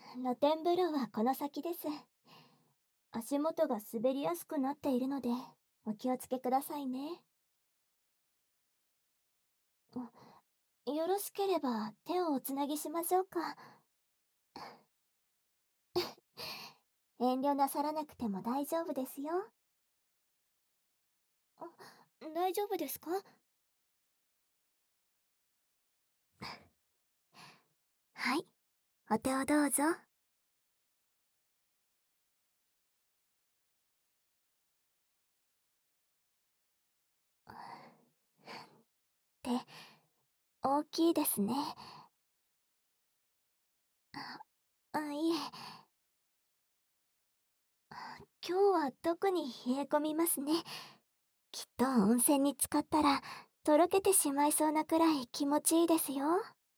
露天風呂はこの先です。足元が滑りやすくなっているので、お気をつけくださいね。よろしければ手をおつなぎしましょうか。遠慮なさらなくても大丈夫ですよ。大丈夫ですか？はい、お手をどうぞ。手、大きいですね。いえ、今日は特に冷え込みますね。きっと温泉に浸かったら、とろけてしまいそうなくらい気持ちいいですよ。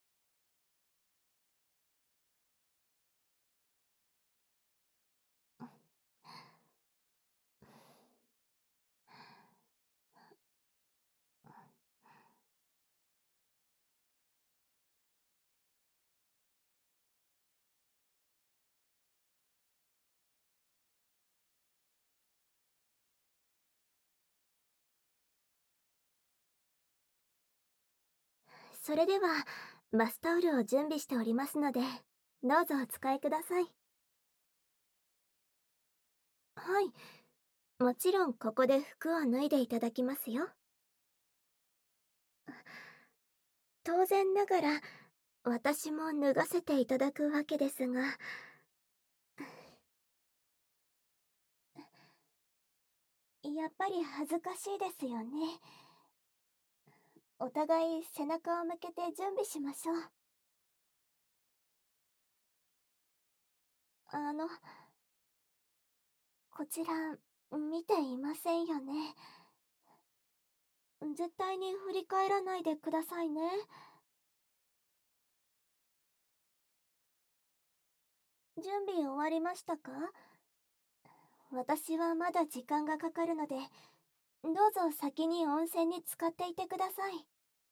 それでは、バスタオルを準備しておりますので、どうぞお使いください。はい、もちろんここで服を脱いでいただきますよ。当然ながら、私も脱がせていただくわけですが、やっぱり恥ずかしいですよね。お互い背中を向けて準備しましょう。あの、こちら、見ていませんよね。絶対に振り返らないでくださいね。準備終わりましたか？私はまだ時間がかかるので、どうぞ先に温泉に浸かっていてください。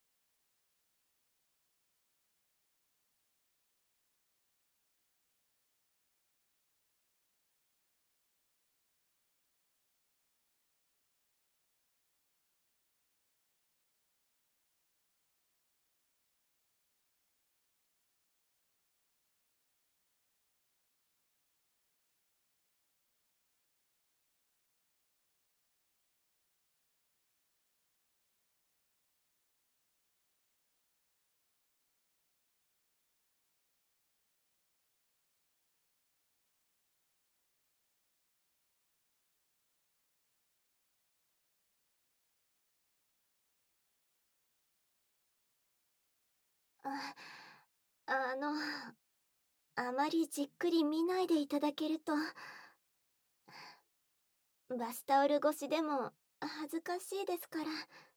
あ、あの、あまりじっくり見ないでいただけると、バスタオル越しでも恥ずかしいですから。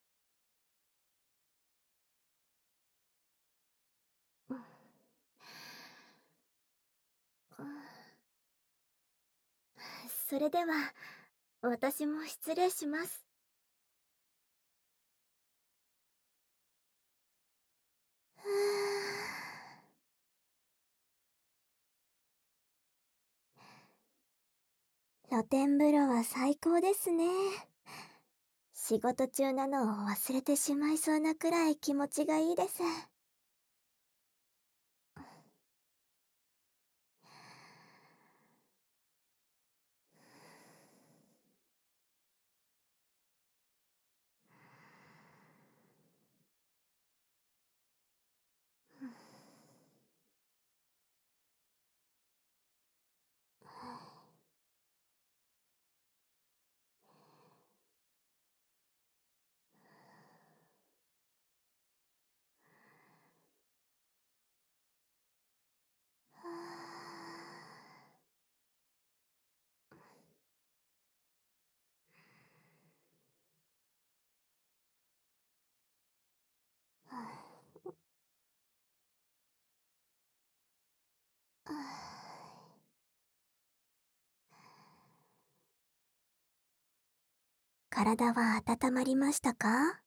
うん、それでは、私も失礼します。ふ露天風呂は最高ですね。仕事中なのを忘れてしまいそうなくらい気持ちがいいです。体は温まりましたか？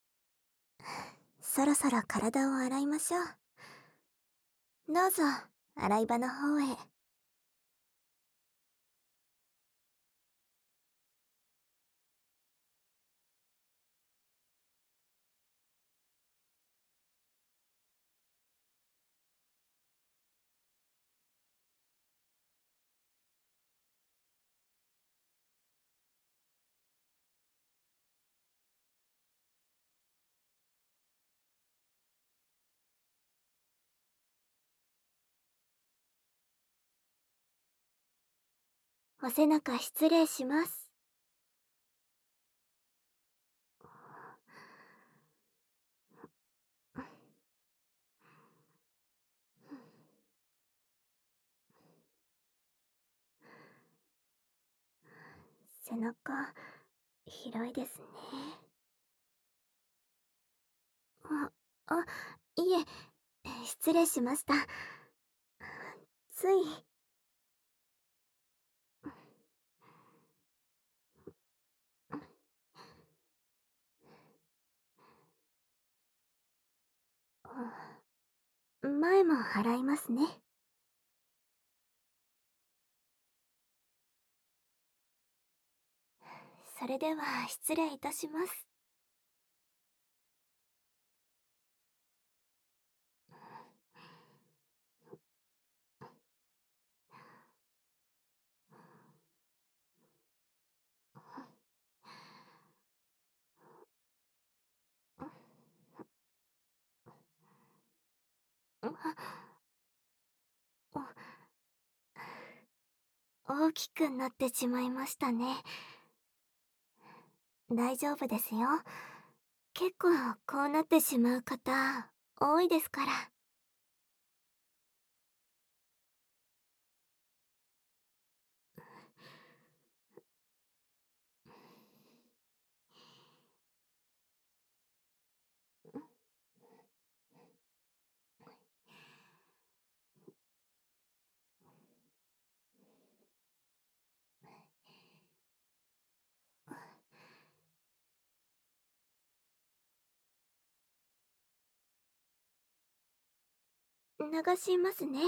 そろそろ体を洗いましょう。どうぞ、 洗い場の方へ。お背中失礼します。背中、広いですね。あ、いえ、失礼しました。つい。前も払いますね。それでは失礼いたします。大きくなってしまいましたね。大丈夫ですよ。結構こうなってしまう方多いですから。流しますね。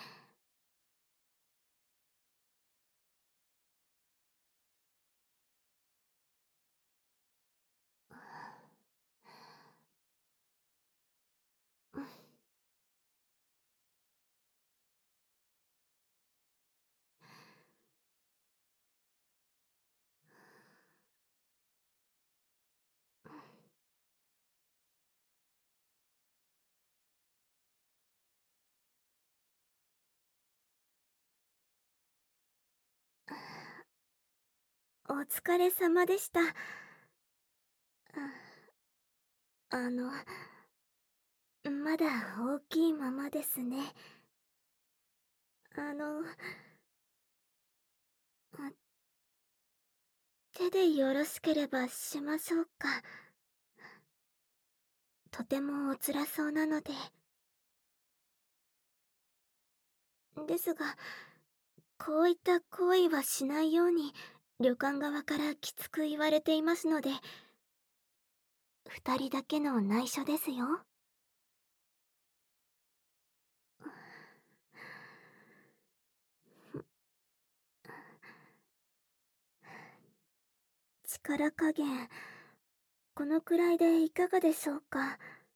お疲れ様でした。あの、まだ大きいままですね。あの、あ手でよろしければしましょうか。とてもお辛そうなので。ですが、こういった行為はしないように旅館側からきつく言われていますので、二人だけの内緒ですよ。力加減、このくらいでいかがでしょうか。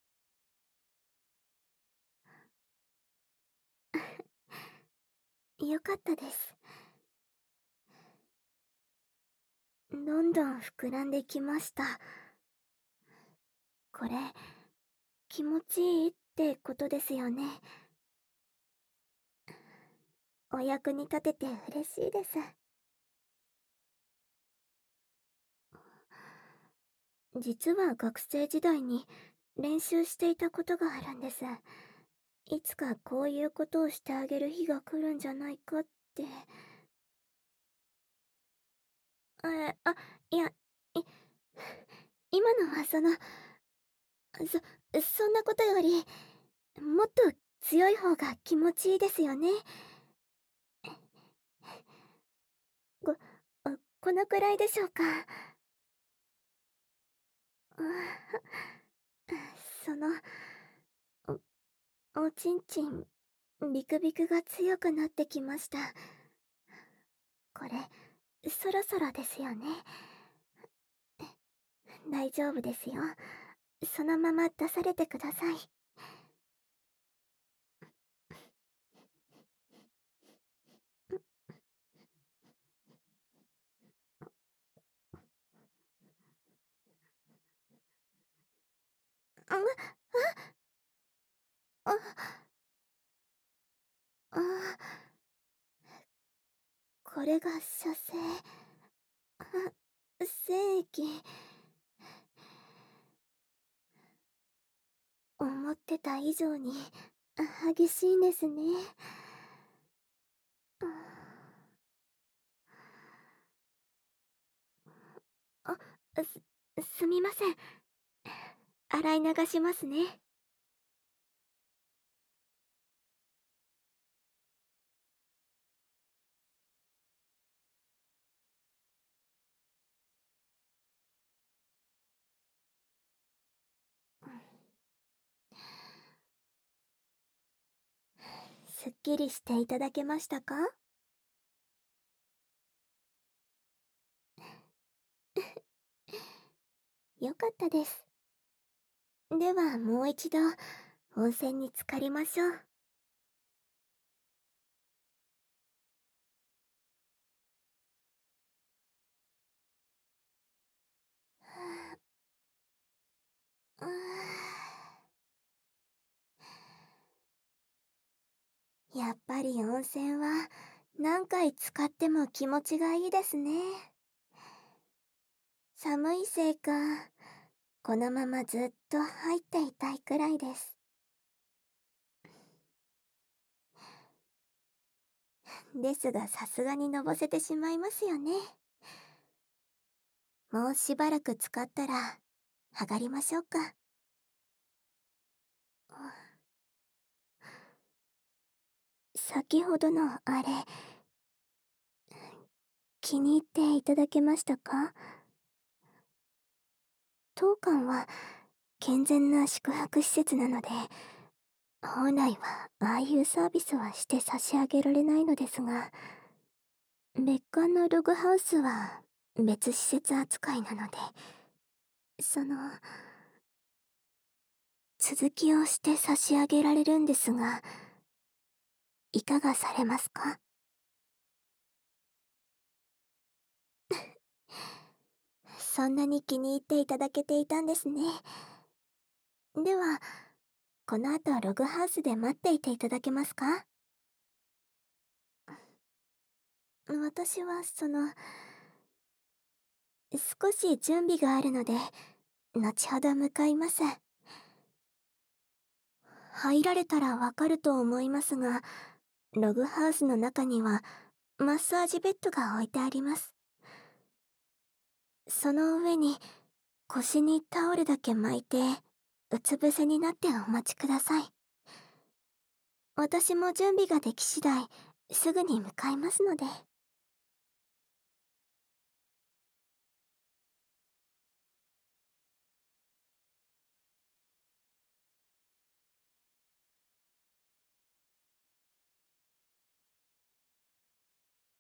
よかったです。どんどん膨らんできました。これ、気持ちいいってことですよね。お役に立てて嬉しいです。実は学生時代に練習していたことがあるんです。いつかこういうことをしてあげる日が来るんじゃないかって。あ、いや、い、今のはそんなことより、もっと強い方が気持ちいいですよね。こ、このくらいでしょうか。その、おちんちんビクビクが強くなってきました。これ、そろそろですよね。大丈夫ですよ。そのまま出されてください。あ、あ、これが射精。精液。思ってた以上に激しいんですね。あ、すみません。洗い流しますね。すっきりしていただけましたか？よかったです。ではもう一度温泉に浸かりましょう。うーやっぱり温泉は何回使っても気持ちがいいですね。寒いせいか、このままずっと入っていたいくらいです。ですがさすがにのぼせてしまいますよね。もうしばらく使ったら上がりましょうか。先ほどのあれ、気に入っていただけましたか？当館は健全な宿泊施設なので、本来はああいうサービスはして差し上げられないのですが、別館のログハウスは別施設扱いなので、その、続きをして差し上げられるんですが、いかがされますか？そんなに気に入っていただけていたんですね。では、この後ログハウスで待っていていただけますか？私は少し準備があるので、後ほど向かいます。入られたらわかると思いますが、ログハウスの中にはマッサージベッドが置いてあります。その上に腰にタオルだけ巻いて、うつ伏せになってお待ちください。私も準備ができ次第、すぐに向かいますので。